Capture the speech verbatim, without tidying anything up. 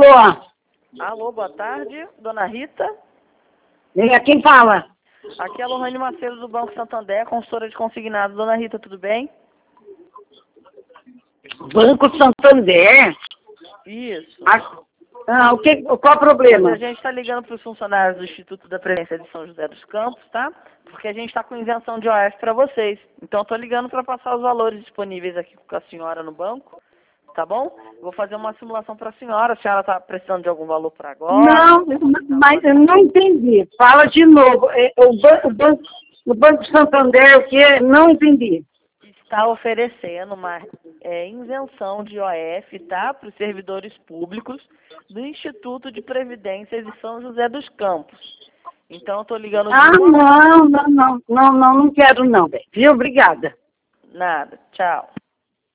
Alô? Alô, boa tarde, dona Rita. É, quem fala? Aqui é a Lohane Macedo do Banco Santander, consultora de consignados. Dona Rita, tudo bem? Banco Santander? Isso. Ah, ah, o que, qual o problema? A gente está ligando para os funcionários do Instituto da Previdência de São José dos Campos, tá? Porque a gente está com isenção de O F para vocês. Então, estou ligando para passar os valores disponíveis aqui com a senhora no banco, tá bom? Vou fazer uma simulação para a senhora. A senhora está precisando de algum valor para agora? Não, mas eu não entendi. Fala de novo. É, O Banco, o banco, o banco Santander, o que? Não entendi. Está oferecendo uma é, isenção de O F, tá? Para os servidores públicos do Instituto de Previdência de São José dos Campos. Então, eu estou ligando de Ah, novo. não, não, não, não, não, não quero não, bem. Viu? Obrigada. Nada. Tchau.